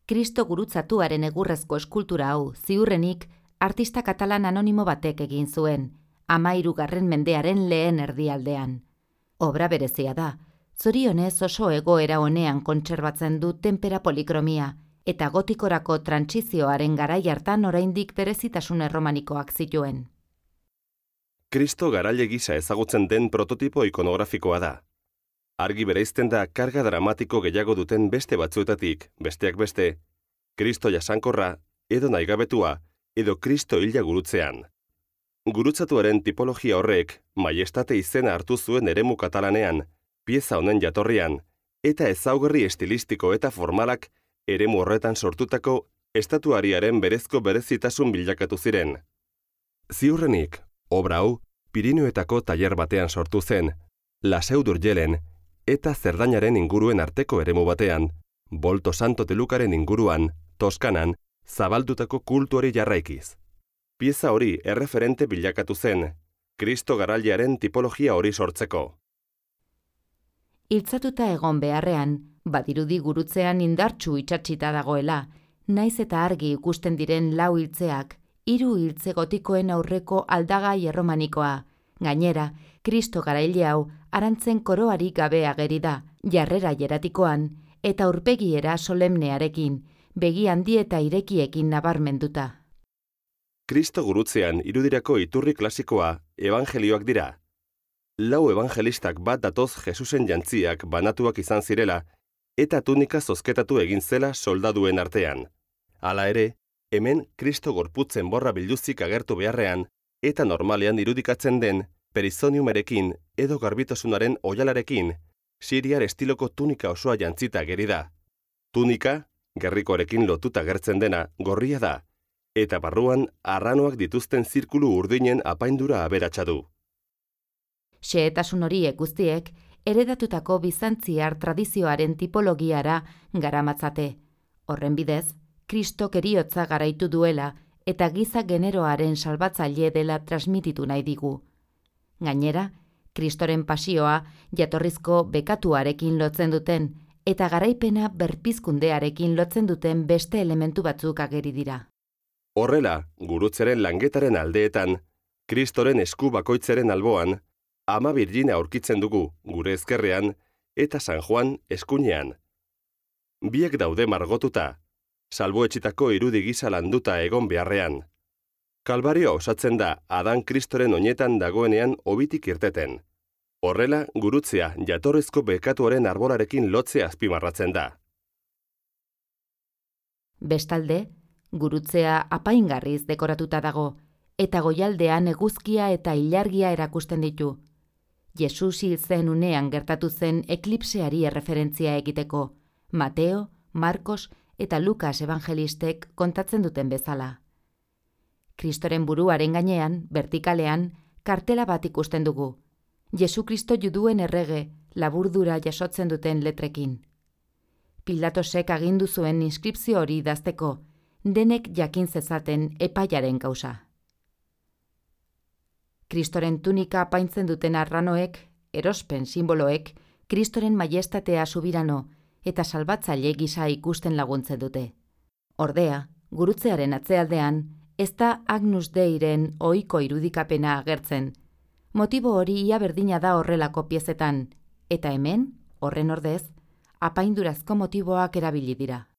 Kristo gurutzatuaren egurrezko eskultura hau, ziurrenik, artista katalan anonimo batek egin zuen, 13. mendearen lehen erdialdean. Obra berezia da, zorionez oso egoera honean kontserbatzen du tenpera polikromia, eta gotikorako trantsizioaren garai hartan oraindik berezitasun erromanikoak zituen. Kristo garaile gisa ezagutzen den prototipo ikonografikoa da. Argi bereizten da karga dramatiko gehiago duten beste batzuetatik, besteak beste, Kristo jasankorra, edo nahigabetua, edo Kristo hila gurutzean. Gurutzatuaren tipologia horrek, maiestate izena hartu zuen eremu katalanean, pieza honen jatorrian, eta ezaugarri estilistiko eta formalak eremu horretan sortutako estatuariaren berezko berezitasun bilakatu ziren. Ziurrenik, obra hau, Pirinioetako tailer batean sortu zen, Laseu d'Urgelen eta Zerdainaren inguruen arteko eremu batean, Bolto Santo de Lucaren inguruan, Toskanan, zabaldutako kultuari jarraikiz. Pieza hori erreferente bilakatu zen, Kristo garailearen tipologia hori sortzeko. Hiltzatuta egon beharrean, badirudi gurutzean indartsu itsatsita dagoela, naiz eta argi ikusten diren 4 hiltzeak, 3 hiltze gotikoen aurreko aldagai erromanikoa. Gainera, Kristo garaile hau arantzen koroari gabe ageri da, jarrera jeratikoan, eta aurpegiera solemnearekin, begi handi eta irekiekin nabarmenduta. Kristo gurutzean irudirako iturri klasikoa evangelioak dira. 4 evangelistak bat datoz Jesusen jantziak banatuak izan zirela, eta tunika zozketatu egin zela soldaduen artean. Hala ere, hemen Kristo gorputzen borra biluzik agertu beharrean, eta normalean irudikatzen den perizoniumerekin edo garbitasunaren oialarekin, siriar estiloko tunika osoa jantzita ageri da. Tunika, gerrikoarekin lotuta agertzen dena, gorria da, eta barruan arranoak dituzten zirkulu urdinen apaindura aberatsa du. Xehetasun horiek guztiek, heredatutako bizantziar tradizioaren tipologiara garamatzate. Horren bidez, Kristok heriotza garaitu duela eta giza generoaren salbatzaile dela transmititu nahi digu. Gainera, Kristoren pasioa jatorrizko bekatuarekin lotzen duten eta garaipena berpizkundearekin lotzen duten beste elementu batzuk ageri dira. Horrela, gurutzaren langetaren aldeetan, Kristoren esku bakoitzaren alboan, Ama Birjina aurkitzen dugu gure ezkerrean eta San Juan eskuinean. Biek daude margotuta, salboetxitako irudi gisa landuta egon beharrean. Kalbarioa osatzen da Adan Kristoren oinetan dagoenean obitik irteten. Horrela, gurutzea jatorrizko bekatuaren arbolarekin lotzea azpimarratzen da. Bestalde, gurutzea apaingarriz dekoratuta dago, eta goialdean eguzkia eta ilargia erakusten ditu. Jesus hil zen unean gertatu zen eklipseari erreferentzia egiteko, Mateo, Markos eta Lukas evangelistek kontatzen duten bezala. Kristoren buruaren gainean, vertikalean, kartela bat ikusten dugu. Jesu Kristo juduen errege, laburdura jasotzen duten letrekin. Pilatosek agindu zuen inskripzio hori idazteko, denek jakin zezaten epaiaren kausa. Kristoren tunika apaintzen duten arranoek, erospen simboloek, Kristoren maiestatea subirano eta salbatzaile gisa ikusten laguntzen dute. Ordea, gurutzearen atzealdean, ez da Agnus Deiren ohiko irudikapena agertzen. Motibo hori ia berdina da horrelako piezetan, eta hemen, horren ordez, apaindurazko motiboak erabili dira.